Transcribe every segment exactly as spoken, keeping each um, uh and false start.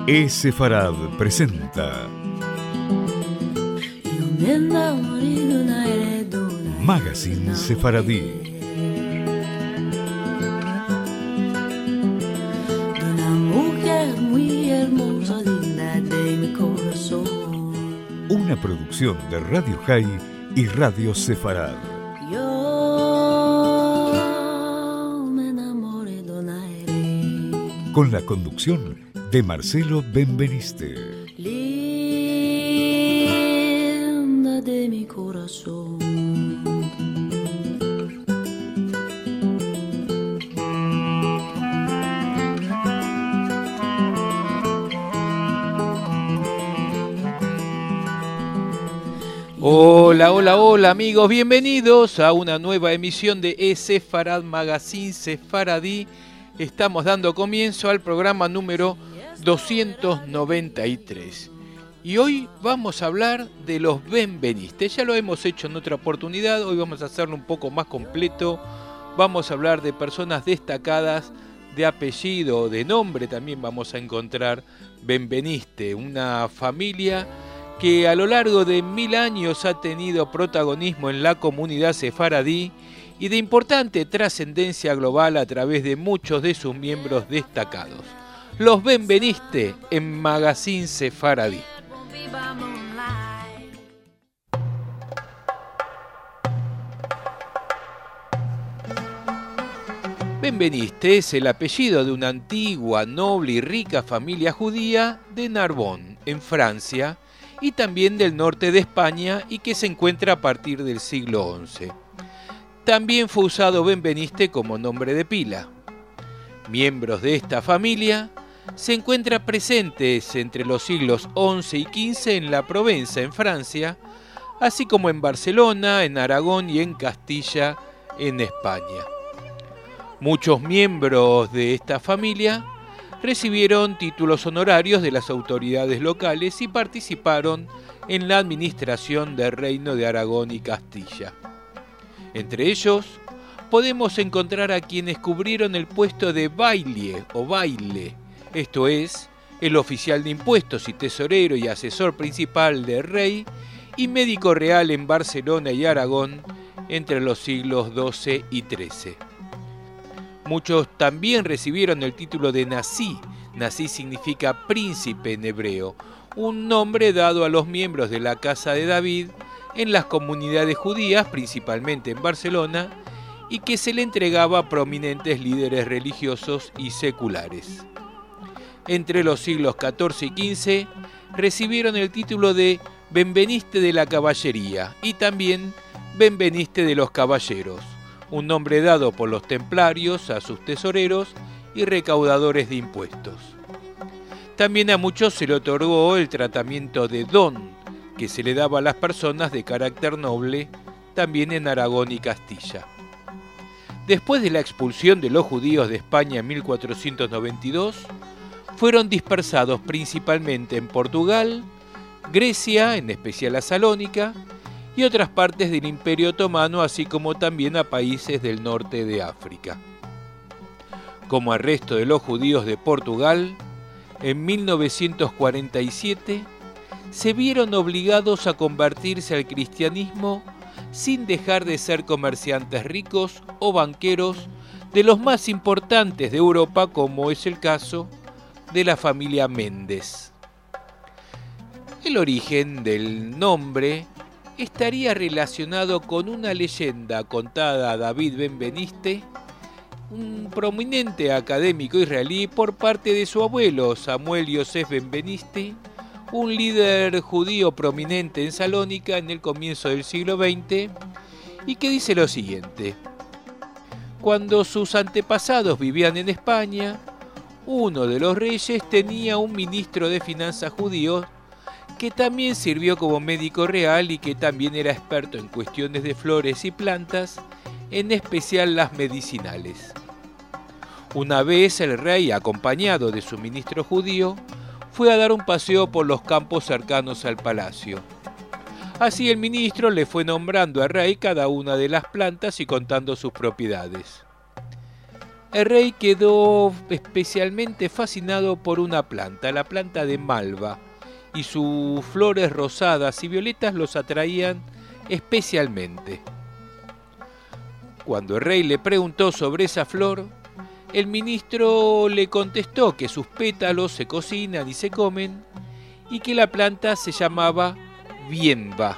E-Sefarad presenta Magazine Sefaradí. Una producción de Radio High y Radio Sefarad. Con la conducción de Marcelo Benveniste. Linda de mi corazón. Hola, hola, hola amigos, bienvenidos a una nueva emisión de E-Sefarad Magazine Sefaradí. Estamos dando comienzo al programa número doscientos noventa y tres. Y hoy vamos a hablar de los benvenistes. Ya lo hemos hecho en otra oportunidad, hoy vamos a hacerlo un poco más completo. Vamos a hablar de personas destacadas de apellido o de nombre, también vamos a encontrar benveniste, una familia que a lo largo de mil años ha tenido protagonismo en la comunidad sefaradí y de importante trascendencia global a través de muchos de sus miembros destacados. Los benveniste en Magazine Sefaradí. Benveniste es el apellido de una antigua, noble y rica familia judía de Narbonne, en Francia, y también del norte de España y que se encuentra a partir del siglo once. También fue usado benveniste como nombre de pila. Miembros de esta familia se encuentran presentes entre los siglos once y quince en la Provenza, en Francia, así como en Barcelona, en Aragón y en Castilla, en España. Muchos miembros de esta familia recibieron títulos honorarios de las autoridades locales y participaron en la administración del Reino de Aragón y Castilla. Entre ellos, podemos encontrar a quienes cubrieron el puesto de baile o baile, esto es, el oficial de impuestos y tesorero y asesor principal del rey y médico real en Barcelona y Aragón entre los siglos doce y trece. Muchos también recibieron el título de Nasi. Nasi significa príncipe en hebreo, un nombre dado a los miembros de la casa de David en las comunidades judías, principalmente en Barcelona, y que se le entregaba a prominentes líderes religiosos y seculares. Entre los siglos catorce y quince recibieron el título de benveniste de la caballería y también benveniste de los caballeros, un nombre dado por los templarios a sus tesoreros y recaudadores de impuestos. También a muchos se le otorgó el tratamiento de don, que se le daba a las personas de carácter noble, también en Aragón y Castilla. Después de la expulsión de los judíos de España en mil cuatrocientos noventa y dos, fueron dispersados principalmente en Portugal, Grecia, en especial a Salónica, y otras partes del Imperio Otomano, así como también a países del norte de África. Como al resto de los judíos de Portugal, en mil novecientos cuarenta y siete se vieron obligados a convertirse al cristianismo sin dejar de ser comerciantes ricos o banqueros de los más importantes de Europa, como es el caso de la familia Méndez. El origen del nombre estaría relacionado con una leyenda contada a David Benveniste, un prominente académico israelí, por parte de su abuelo Samuel Yosef Benveniste, un líder judío prominente en Salónica en el comienzo del siglo veinte, y que dice lo siguiente: cuando sus antepasados vivían en España, uno de los reyes tenía un ministro de finanzas judío que también sirvió como médico real y que también era experto en cuestiones de flores y plantas, en especial las medicinales. Una vez el rey, acompañado de su ministro judío, fue a dar un paseo por los campos cercanos al palacio. Así el ministro le fue nombrando al rey cada una de las plantas y contando sus propiedades. El rey quedó especialmente fascinado por una planta, la planta de malva, y sus flores rosadas y violetas los atraían especialmente. Cuando el rey le preguntó sobre esa flor, el ministro le contestó que sus pétalos se cocinan y se comen y que la planta se llamaba bienva.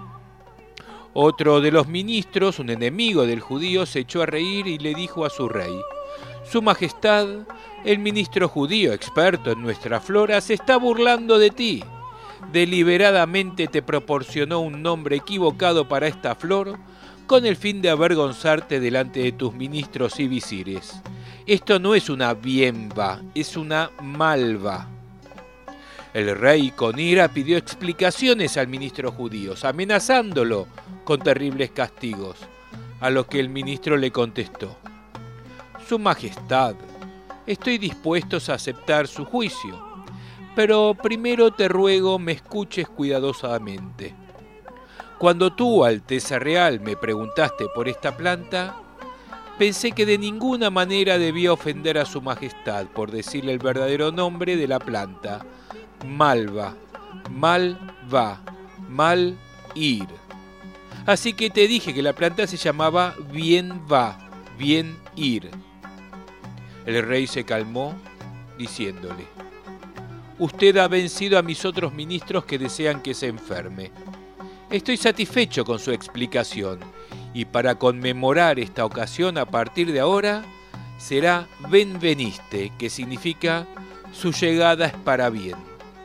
Otro de los ministros, un enemigo del judío, se echó a reír y le dijo a su rey: Su Majestad, el ministro judío experto en nuestra flora, se está burlando de ti. Deliberadamente te proporcionó un nombre equivocado para esta flor con el fin de avergonzarte delante de tus ministros y visires. Esto no es una bienva, es una malva. El rey con ira pidió explicaciones al ministro judío, amenazándolo con terribles castigos, a lo que el ministro le contestó: Su Majestad, estoy dispuesto a aceptar su juicio, pero primero te ruego me escuches cuidadosamente. Cuando tú, Alteza Real, me preguntaste por esta planta, pensé que de ninguna manera debía ofender a su Majestad por decirle el verdadero nombre de la planta: malva, malva, mal ir. Así que te dije que la planta se llamaba bien va, bien ir. El rey se calmó, diciéndole: Usted ha vencido a mis otros ministros que desean que se enferme. Estoy satisfecho con su explicación, y para conmemorar esta ocasión, a partir de ahora, será benveniste, que significa su llegada es para bien.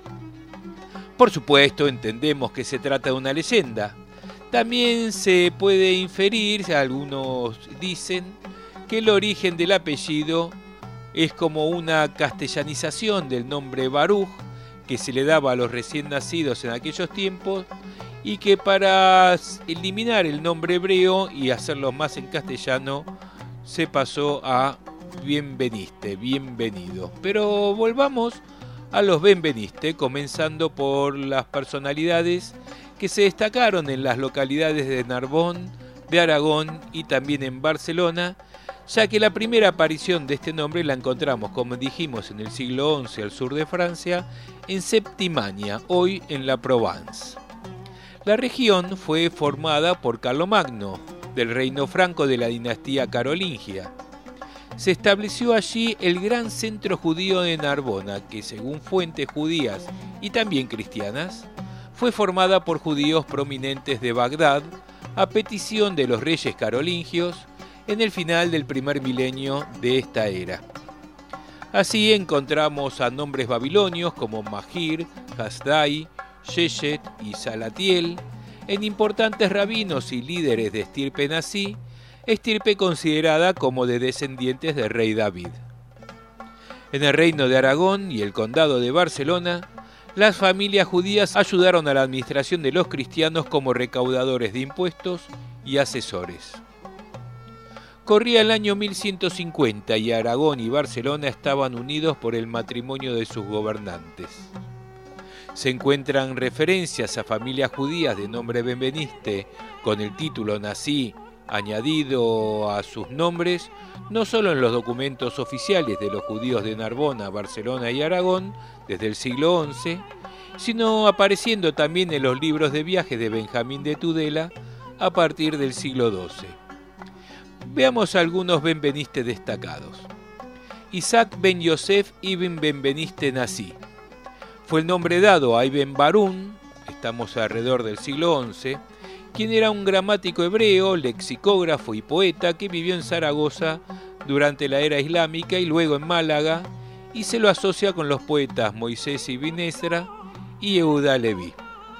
Por supuesto, entendemos que se trata de una leyenda. También se puede inferir, algunos dicen, que el origen del apellido es como una castellanización del nombre Baruch, que se le daba a los recién nacidos en aquellos tiempos, y que para eliminar el nombre hebreo y hacerlo más en castellano, se pasó a bienveniste, bienvenido. Pero volvamos a los benveniste, comenzando por las personalidades que se destacaron en las localidades de Narbón, de Aragón y también en Barcelona, ya que la primera aparición de este nombre la encontramos, como dijimos, en el siglo once al sur de Francia, en Septimania, hoy en la Provence. La región fue formada por Carlomagno, del reino franco de la dinastía carolingia. Se estableció allí el gran centro judío de Narbona, que según fuentes judías y también cristianas, fue formada por judíos prominentes de Bagdad a petición de los reyes carolingios en el final del primer milenio de esta era. Así encontramos a nombres babilonios como Magir, Hasdai, Sheshet y Salatiel, en importantes rabinos y líderes de estirpe nazí, estirpe considerada como de descendientes del rey David. En el reino de Aragón y el condado de Barcelona, las familias judías ayudaron a la administración de los cristianos como recaudadores de impuestos y asesores. Corría el año mil ciento cincuenta y Aragón y Barcelona estaban unidos por el matrimonio de sus gobernantes. Se encuentran referencias a familias judías de nombre benveniste con el título nazí añadido a sus nombres, no solo en los documentos oficiales de los judíos de Narbona, Barcelona y Aragón desde el siglo once, sino apareciendo también en los libros de viajes de Benjamín de Tudela a partir del siglo doce. Veamos algunos benveniste destacados. Isaac ben Yosef ibn Benveniste Nazí. Fue el nombre dado a Ibn Barún, estamos alrededor del siglo once, quien era un gramático hebreo, lexicógrafo y poeta que vivió en Zaragoza durante la era islámica y luego en Málaga, y se lo asocia con los poetas Moisés ibn Ezra y Yehuda Leví.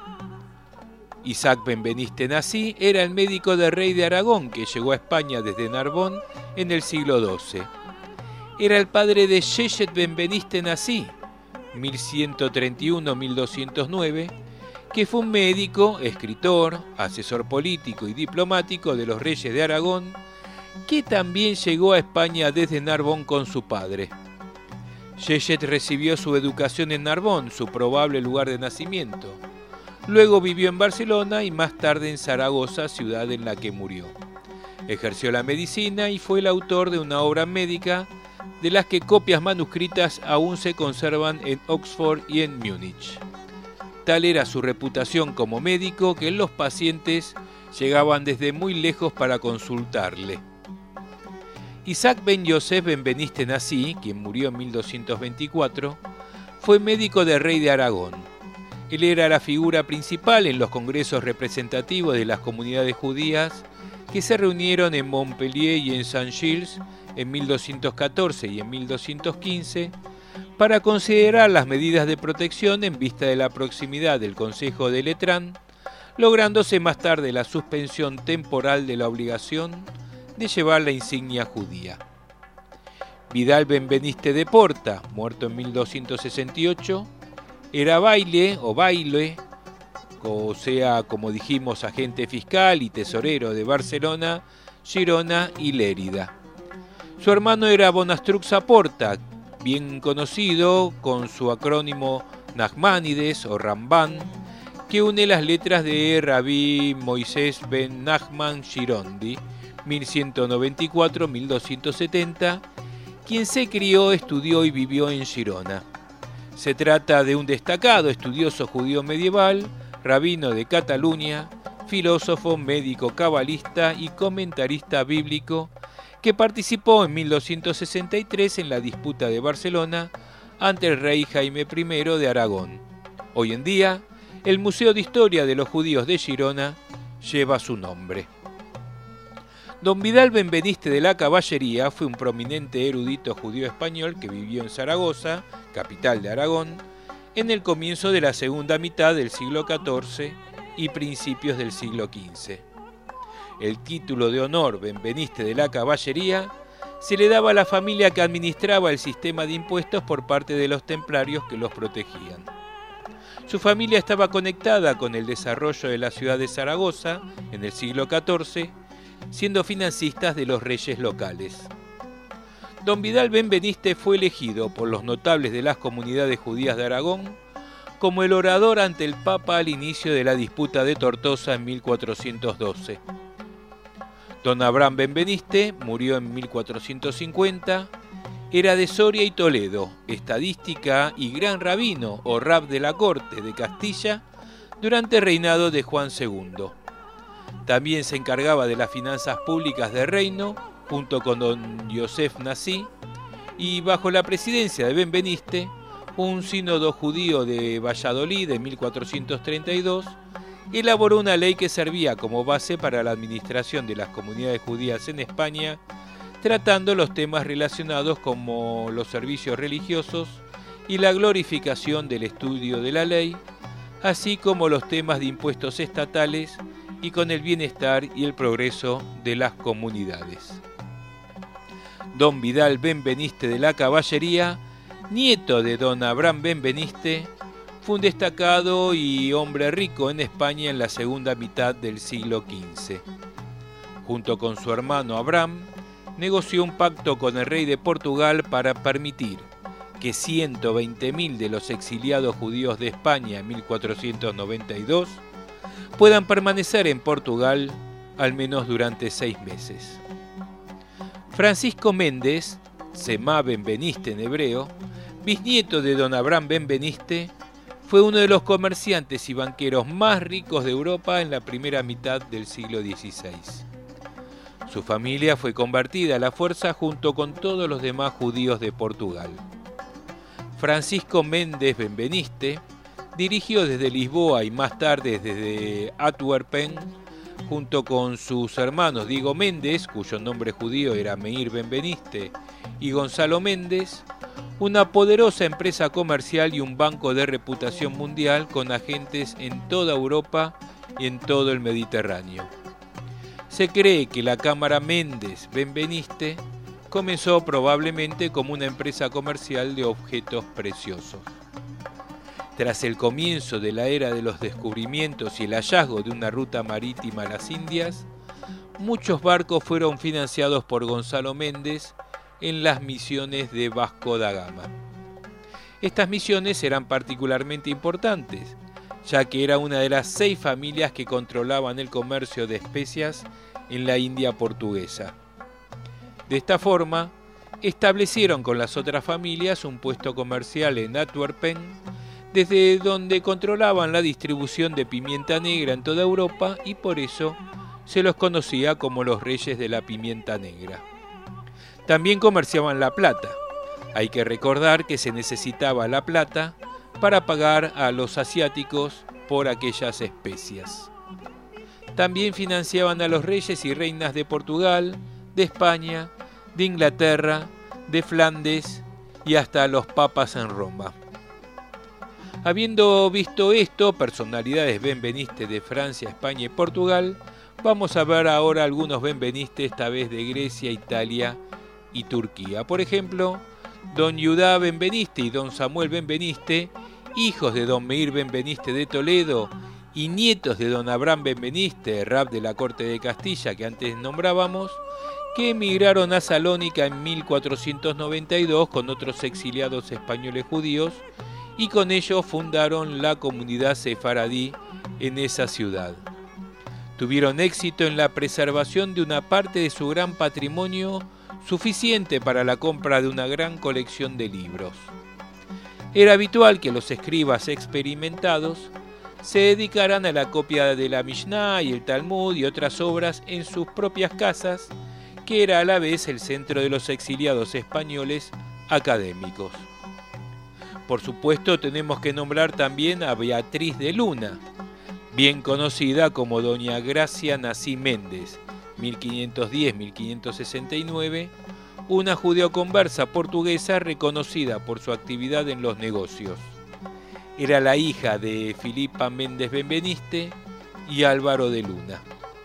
Isaac Benveniste Nazí era el médico del rey de Aragón que llegó a España desde Narbón en el siglo doce. Era el padre de Sheshet Benveniste Nazí, mil ciento treinta y uno a mil doscientos nueve, que fue un médico, escritor, asesor político y diplomático de los reyes de Aragón, que también llegó a España desde Narbón con su padre. Sheshet recibió su educación en Narbón, su probable lugar de nacimiento. Luego vivió en Barcelona y más tarde en Zaragoza, ciudad en la que murió. Ejerció la medicina y fue el autor de una obra médica de las que copias manuscritas aún se conservan en Oxford y en Múnich. Tal era su reputación como médico que los pacientes llegaban desde muy lejos para consultarle. Isaac ben Yosef Benveniste Nassí, quien murió en mil doscientos veinticuatro, fue médico del rey de Aragón. Él era la figura principal en los congresos representativos de las comunidades judías que se reunieron en Montpellier y en Saint-Gilles en mil doscientos catorce y en mil doscientos quince para considerar las medidas de protección en vista de la proximidad del Consejo de Letrán, lográndose más tarde la suspensión temporal de la obligación de llevar la insignia judía. Vidal Benveniste de Porta, muerto en mil doscientos sesenta y ocho, era baile o baile, o sea, como dijimos, agente fiscal y tesorero de Barcelona, Girona y Lérida. Su hermano era Bonastruc Porta, bien conocido con su acrónimo Nachmanides o Ramban, que une las letras de Rabí Moisés ben Nachman Girondi, mil ciento noventa y cuatro a mil doscientos setenta, quien se crió, estudió y vivió en Girona. Se trata de un destacado estudioso judío medieval, rabino de Cataluña, filósofo, médico, cabalista y comentarista bíblico, que participó en mil doscientos sesenta y tres en la disputa de Barcelona ante el rey Jaime primero de Aragón. Hoy en día, el Museo de Historia de los Judíos de Girona lleva su nombre. Don Vidal Benveniste de la Caballería fue un prominente erudito judío español que vivió en Zaragoza, capital de Aragón, en el comienzo de la segunda mitad del siglo catorce y principios del siglo quince. El título de honor Benveniste de la Caballería se le daba a la familia que administraba el sistema de impuestos por parte de los templarios que los protegían. Su familia estaba conectada con el desarrollo de la ciudad de Zaragoza en el siglo catorce, siendo financistas de los reyes locales. Don Vidal Benveniste fue elegido por los notables de las comunidades judías de Aragón como el orador ante el Papa al inicio de la disputa de Tortosa en mil cuatrocientos doce. Don Abraham Benveniste murió en mil cuatrocientos cincuenta, era de Soria y Toledo, estadística y gran rabino o rab de la corte de Castilla durante el reinado de Juan segundo. También se encargaba de las finanzas públicas del reino, junto con don Yosef Nassí, y bajo la presidencia de Benveniste, un sínodo judío de Valladolid de mil cuatrocientos treinta y dos elaboró una ley que servía como base para la administración de las comunidades judías en España, tratando los temas relacionados como los servicios religiosos y la glorificación del estudio de la ley, así como los temas de impuestos estatales y con el bienestar y el progreso de las comunidades. Don Vidal Benveniste de la Caballería, nieto de don Abraham Benveniste, fue un destacado y hombre rico en España en la segunda mitad del siglo quince. Junto con su hermano Abraham, negoció un pacto con el rey de Portugal para permitir que ciento veinte mil de los exiliados judíos de España en mil cuatrocientos noventa y dos puedan permanecer en Portugal al menos durante seis meses. Francisco Méndez, Semá Benveniste en hebreo, bisnieto de don Abraham Benveniste, fue uno de los comerciantes y banqueros más ricos de Europa en la primera mitad del siglo dieciséis. Su familia fue convertida a la fuerza junto con todos los demás judíos de Portugal. Francisco Méndez Benveniste dirigió desde Lisboa y más tarde desde Antwerpen, junto con sus hermanos Diego Méndez, cuyo nombre judío era Meir Benveniste, y Gonzalo Méndez, una poderosa empresa comercial y un banco de reputación mundial con agentes en toda Europa y en todo el Mediterráneo. Se cree que la Cámara Méndez Benveniste comenzó probablemente como una empresa comercial de objetos preciosos. Tras el comienzo de la era de los descubrimientos y el hallazgo de una ruta marítima a las Indias, muchos barcos fueron financiados por Gonzalo Méndez en las misiones de Vasco da Gama. Estas misiones eran particularmente importantes, ya que era una de las seis familias que controlaban el comercio de especias en la India portuguesa. De esta forma, establecieron con las otras familias un puesto comercial en Antwerpen, desde donde controlaban la distribución de pimienta negra en toda Europa y por eso se los conocía como los reyes de la pimienta negra. También comerciaban la plata. Hay que recordar que se necesitaba la plata para pagar a los asiáticos por aquellas especias. También financiaban a los reyes y reinas de Portugal, de España, de Inglaterra, de Flandes y hasta a los papas en Roma. Habiendo visto esto, personalidades benvenistes de Francia, España y Portugal, vamos a ver ahora algunos benvenistes, esta vez de Grecia, Italia y Turquía. Por ejemplo, don Judá Benveniste y don Samuel Benveniste, hijos de don Meir Benveniste de Toledo y nietos de don Abraham Benveniste, rab de la corte de Castilla que antes nombrábamos, que emigraron a Salónica en mil cuatrocientos noventa y dos con otros exiliados españoles judíos y con ellos fundaron la comunidad sefaradí en esa ciudad. Tuvieron éxito en la preservación de una parte de su gran patrimonio suficiente para la compra de una gran colección de libros. Era habitual que los escribas experimentados se dedicaran a la copia de la Mishnah y el Talmud y otras obras en sus propias casas, que era a la vez el centro de los exiliados españoles académicos. Por supuesto, tenemos que nombrar también a Beatriz de Luna, bien conocida como doña Gracia Nací Méndez, mil quinientos diez a mil quinientos sesenta y nueve, una judeoconversa portuguesa reconocida por su actividad en los negocios. Era la hija de Filipa Méndez Benveniste y Álvaro de Luna.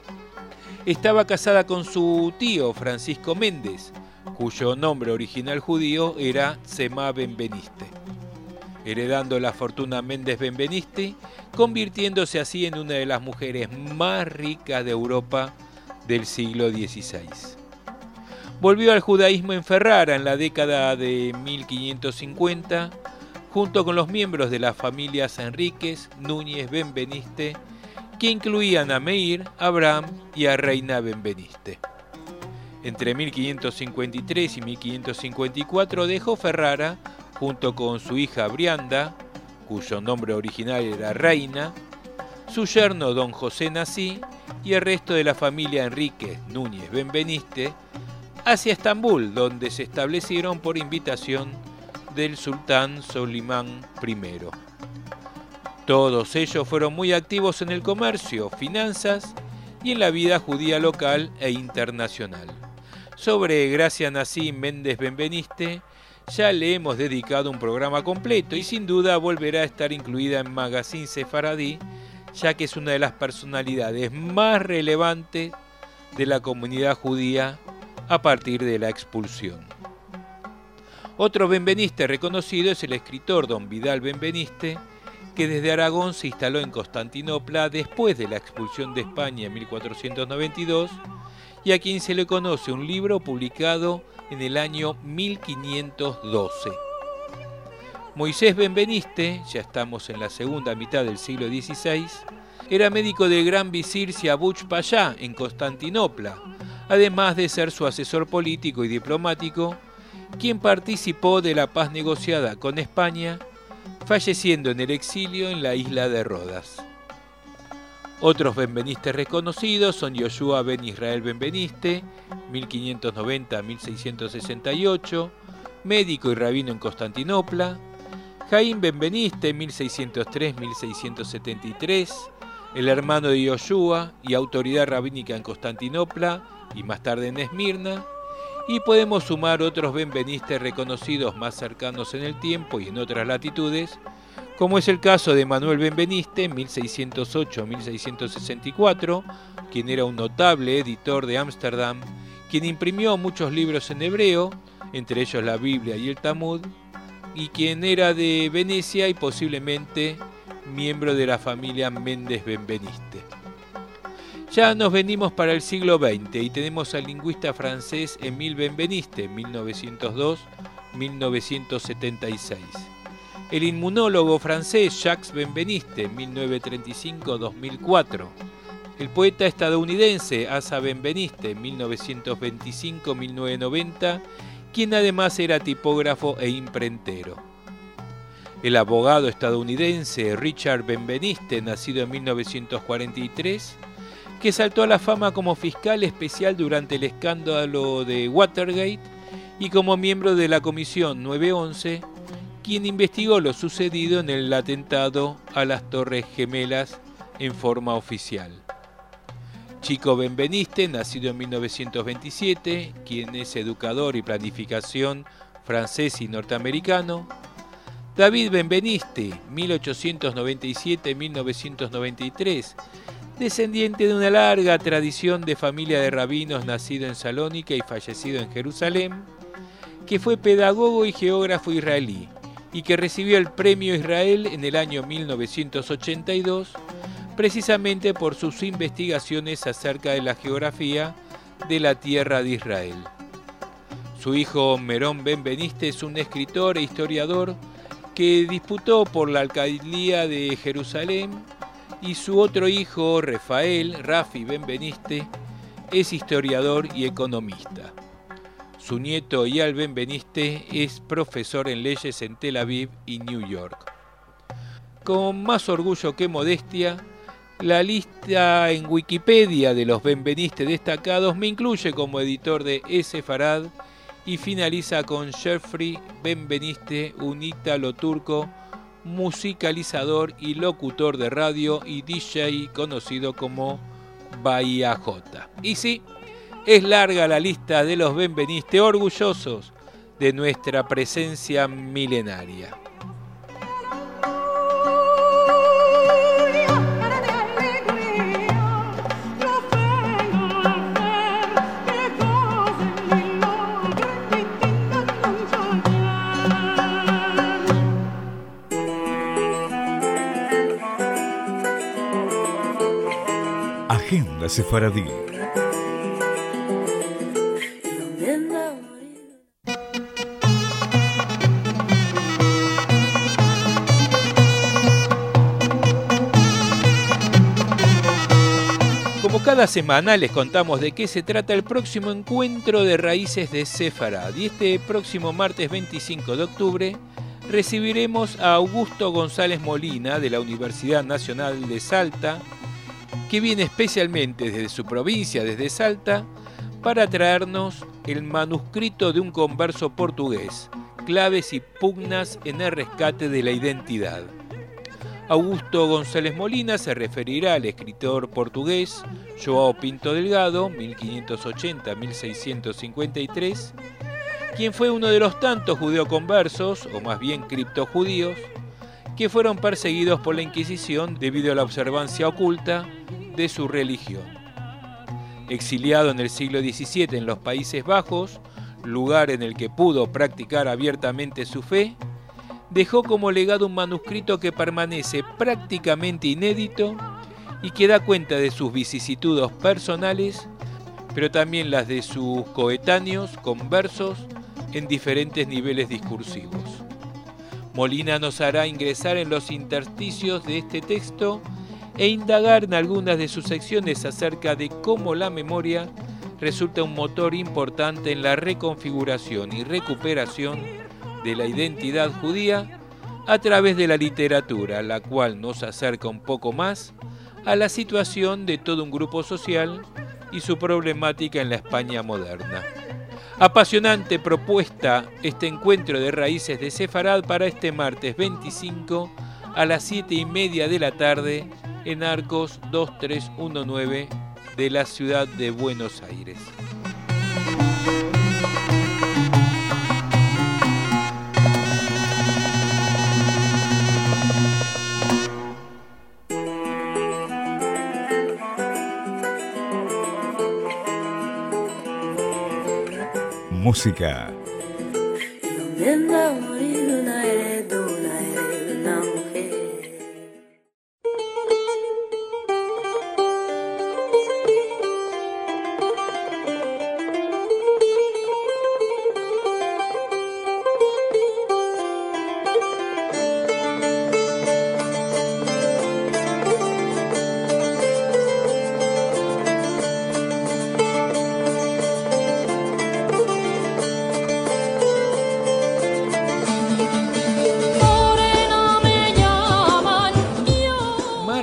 Estaba casada con su tío Francisco Méndez, cuyo nombre original judío era Tzemá Benveniste, heredando la fortuna Méndez Benveniste, convirtiéndose así en una de las mujeres más ricas de Europa del siglo dieciséis. Volvió al judaísmo en Ferrara en la década de mil quinientos cincuenta, junto con los miembros de las familias Enríquez, Núñez, Benveniste, que incluían a Meir, Abraham y a Reina Benveniste. Entre mil quinientos cincuenta y tres y mil quinientos cincuenta y cuatro dejó Ferrara junto con su hija Brianda, cuyo nombre original era Reina, su yerno don José Nací y el resto de la familia Enríquez, Núñez, Benveniste, hacia Estambul, donde se establecieron por invitación del sultán Solimán primero. Todos ellos fueron muy activos en el comercio, finanzas y en la vida judía local e internacional. Sobre Gracia Nací Méndez Benveniste ya le hemos dedicado un programa completo y sin duda volverá a estar incluida en Magazine Sefaradí, ya que es una de las personalidades más relevantes de la comunidad judía a partir de la expulsión. Otro benveniste reconocido es el escritor don Vidal Benveniste, que desde Aragón se instaló en Constantinopla después de la expulsión de España en mil cuatrocientos noventa y dos y a quien se le conoce un libro publicado en el año mil quinientos doce. Moisés Benveniste, ya estamos en la segunda mitad del siglo dieciséis, era médico del gran visir Siabuch Payá en Constantinopla, además de ser su asesor político y diplomático, quien participó de la paz negociada con España, falleciendo en el exilio en la isla de Rodas. Otros benvenistes reconocidos son Yoshua ben Israel Benveniste, mil quinientos noventa a mil seiscientos sesenta y ocho, médico y rabino en Constantinopla, Jaim Benveniste, mil seiscientos tres a mil seiscientos setenta y tres, el hermano de Yoshua y autoridad rabínica en Constantinopla y más tarde en Esmirna, y podemos sumar otros benvenistes reconocidos más cercanos en el tiempo y en otras latitudes, como es el caso de Manuel Benveniste, mil seiscientos ocho a mil seiscientos sesenta y cuatro, quien era un notable editor de Ámsterdam, quien imprimió muchos libros en hebreo, entre ellos la Biblia y el Talmud, y quien era de Venecia y posiblemente miembro de la familia Méndez Benveniste. Ya nos venimos para el siglo veinte y tenemos al lingüista francés Émile Benveniste, mil novecientos dos a mil novecientos setenta y seis. El inmunólogo francés Jacques Benveniste, mil novecientos treinta y cinco a dos mil cuatro. El poeta estadounidense Asa Benveniste, mil novecientos veinticinco a mil novecientos noventa, quien además era tipógrafo e imprentero. El abogado estadounidense Richard Benveniste, nacido en mil novecientos cuarenta y tres, que saltó a la fama como fiscal especial durante el escándalo de Watergate y como miembro de la Comisión nueve once, quien investigó lo sucedido en el atentado a las Torres Gemelas en forma oficial. Chico Benveniste, nacido en mil novecientos veintisiete, quien es educador y planificación francés y norteamericano. David Benveniste, mil ochocientos noventa y siete a mil novecientos noventa y tres, descendiente de una larga tradición de familia de rabinos, nacido en Salónica y fallecido en Jerusalén, que fue pedagogo y geógrafo israelí, y que recibió el Premio Israel en el año mil novecientos ochenta y dos, precisamente por sus investigaciones acerca de la geografía de la tierra de Israel. Su hijo Merón Benveniste es un escritor e historiador que disputó por la alcaldía de Jerusalén, y su otro hijo, Rafael Rafi Benveniste, es historiador y economista. Su nieto Eyal Benveniste es profesor en leyes en Tel Aviv y New York. Con más orgullo que modestia, la lista en Wikipedia de los Benveniste destacados me incluye como editor de Sefarad y finaliza con Jeffrey Benveniste, un ítalo-turco, musicalizador y locutor de radio y D J conocido como Bahía J. Y sí, es larga la lista de los Benveniste, orgullosos de nuestra presencia milenaria. Agenda Sefaradí. Como cada semana les contamos de qué se trata el próximo encuentro de raíces de Sefarad, y este próximo martes veinticinco de octubre recibiremos a Augusto González Molina de la Universidad Nacional de Salta, que viene especialmente desde su provincia, desde Salta, para traernos el manuscrito de un converso portugués, claves y pugnas en el rescate de la identidad. Augusto González Molina se referirá al escritor portugués João Pinto Delgado, mil quinientos ochenta a mil seiscientos cincuenta y tres, quien fue uno de los tantos judeoconversos, o más bien criptojudíos, que fueron perseguidos por la Inquisición debido a la observancia oculta de su religión. Exiliado en el siglo diecisiete en los Países Bajos, lugar en el que pudo practicar abiertamente su fe, dejó como legado un manuscrito que permanece prácticamente inédito y que da cuenta de sus vicisitudes personales, pero también las de sus coetáneos conversos en diferentes niveles discursivos. Molina nos hará ingresar en los intersticios de este texto e indagar en algunas de sus secciones acerca de cómo la memoria resulta un motor importante en la reconfiguración y recuperación de la identidad judía a través de la literatura, la cual nos acerca un poco más a la situación de todo un grupo social y su problemática en la España moderna. Apasionante propuesta este encuentro de raíces de Sefarad para este martes veinticinco a las siete y media de la tarde en Arcos dos tres uno nueve de la ciudad de Buenos Aires. Música.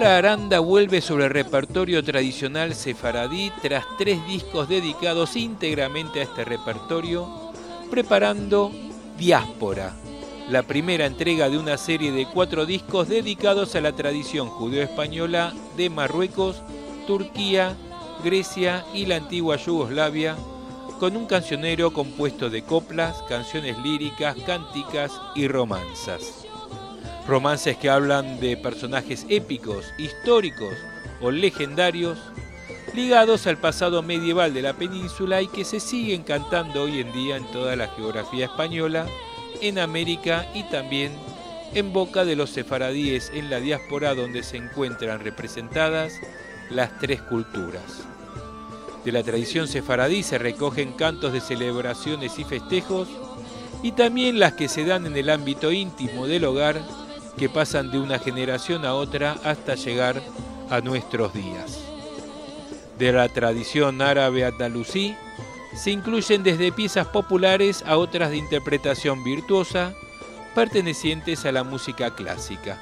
Mara Aranda vuelve sobre el repertorio tradicional sefaradí tras tres discos dedicados íntegramente a este repertorio, preparando Diáspora, la primera entrega de una serie de cuatro discos dedicados a la tradición judeo-española de Marruecos, Turquía, Grecia y la antigua Yugoslavia, con un cancionero compuesto de coplas, canciones líricas, cánticas y romanzas. Romances que hablan de personajes épicos, históricos o legendarios, ligados al pasado medieval de la península y que se siguen cantando hoy en día en toda la geografía española, en América y también en boca de los sefaradíes en la diáspora, donde se encuentran representadas las tres culturas. De la tradición sefaradí se recogen cantos de celebraciones y festejos, y también las que se dan en el ámbito íntimo del hogar, que pasan de una generación a otra hasta llegar a nuestros días. De la tradición árabe andalusí se incluyen desde piezas populares a otras de interpretación virtuosa, pertenecientes a la música clásica.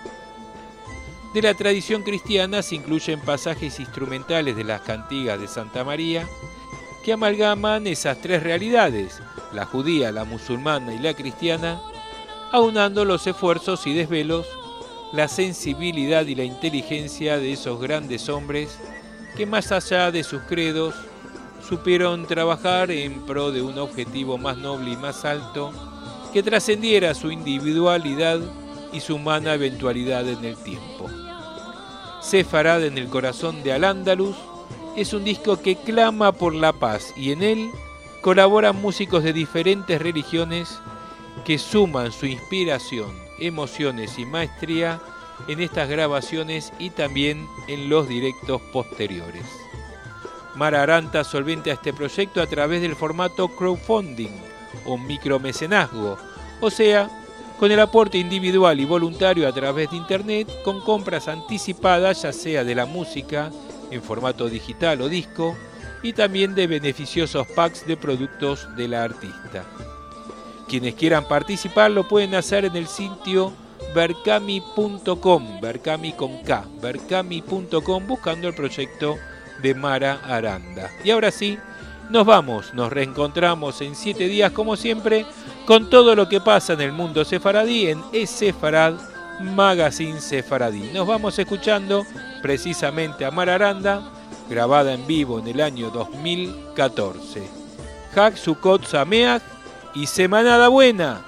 De la tradición cristiana se incluyen pasajes instrumentales de las cantigas de Santa María, que amalgaman esas tres realidades, la judía, la musulmana y la cristiana, aunando los esfuerzos y desvelos, la sensibilidad y la inteligencia de esos grandes hombres que, más allá de sus credos, supieron trabajar en pro de un objetivo más noble y más alto, que trascendiera su individualidad y su humana eventualidad en el tiempo. Sefarad en el corazón de Al-Ándalus es un disco que clama por la paz, y en él colaboran músicos de diferentes religiones que suman su inspiración, emociones y maestría en estas grabaciones y también en los directos posteriores. Mara Aranda solventa este proyecto a través del formato crowdfunding o micromecenazgo, o sea, con el aporte individual y voluntario a través de internet, con compras anticipadas ya sea de la música en formato digital o disco, y también de beneficiosos packs de productos de la artista. Quienes quieran participar lo pueden hacer en el sitio berkami punto com, Berkami con K, berkami punto com, buscando el proyecto de Mara Aranda. Y ahora sí, nos vamos, nos reencontramos en siete días como siempre, con todo lo que pasa en el mundo sefaradí en Es-Sefarad Magazine Sefaradí. Nos vamos escuchando precisamente a Mara Aranda, grabada en vivo en el año dos mil catorce. Hag Sukkot Sameach y Semanada Buena.